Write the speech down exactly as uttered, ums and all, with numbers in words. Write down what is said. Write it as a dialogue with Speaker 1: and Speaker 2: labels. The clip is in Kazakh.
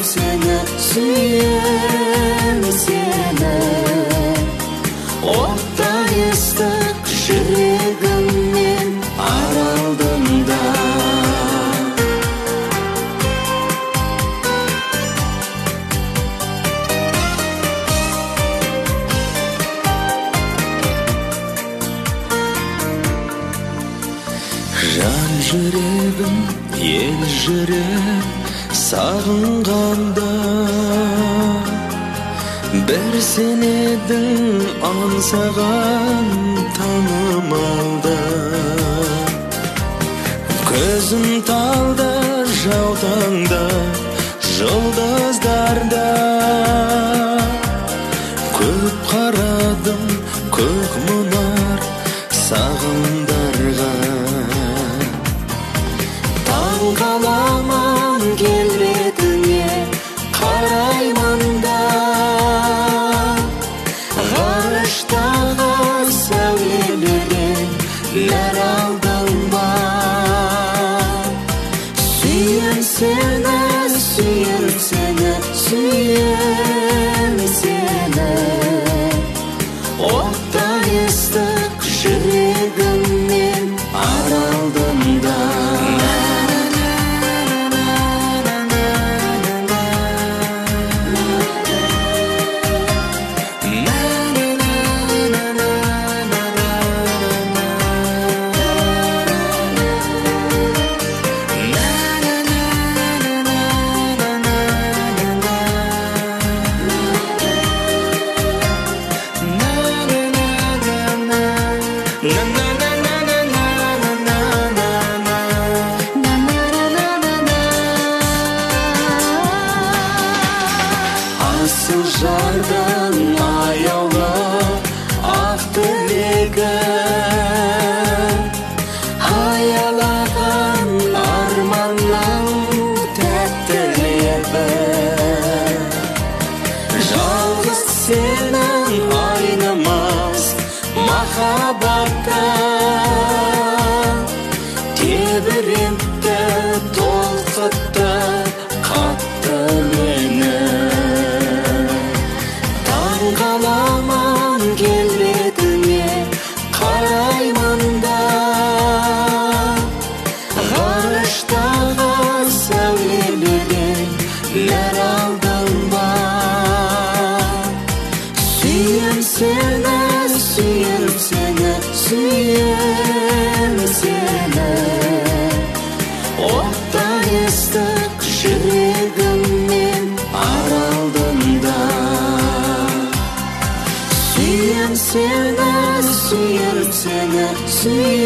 Speaker 1: seni, suyum seni. Otday ыстық жүрегіммен аралдымда. Жан жүрегім, ел жүрек сағынғанда, бір сен едің аңсаған танымалда. Көзім талда, жаутаңда, жұлдыздарда. Көп қарадым, көк мұнар сағымдарға. Таңғаламан келбетіңе қараймын да, ғарыштағы сәулелерден нәр алдым ба. Сүйем сені, сүйем сені, сүйем сені. Оттай ыстық жүрегіммен аралдым да. Асыл жардың аяулы ақ тілегі, аялаған арманның тәтті лебі. Жалғыз сенің айнымас махаббатта, тебірентті, толқытты, қатты мені. Таңғаламан келбетіңе қараймын да, ғарыштағы сәулелерден нәр алдым ба. Сүйем сені, сүйем сені, сүйем сені. Оттай ыстық жүрегіммен аралдым да. Сүйем сені, сүйем сені, сүйем